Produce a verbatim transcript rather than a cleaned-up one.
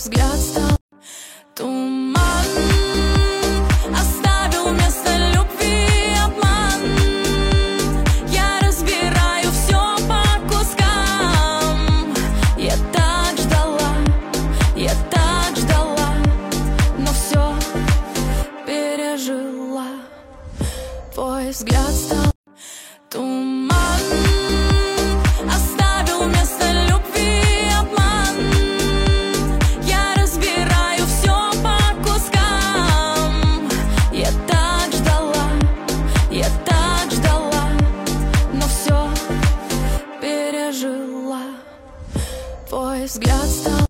взгляд стал туман, оставил вместо любви обман. Я разбираю все по кускам. Я так ждала, я так ждала, но все пережила. Твой взгляд стал туман, оставил вместо любви обман. Я разбираю все по кускам. Я так ждала, я так ждала, но все пережила. Твой взгляд стал